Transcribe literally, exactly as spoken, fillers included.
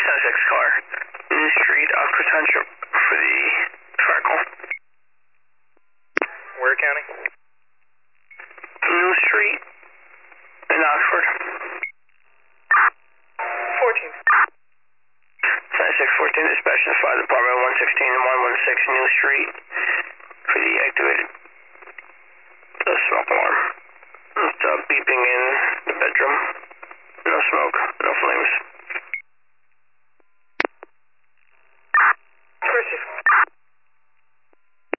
seventy-six car, New Street, Oxford Township for the fire call. Where county? New Street in Oxford. fourteen. seventy-six fourteen, dispatch to fire department one sixteen and one one six New Street for the activated the smoke alarm. It's uh, beeping in the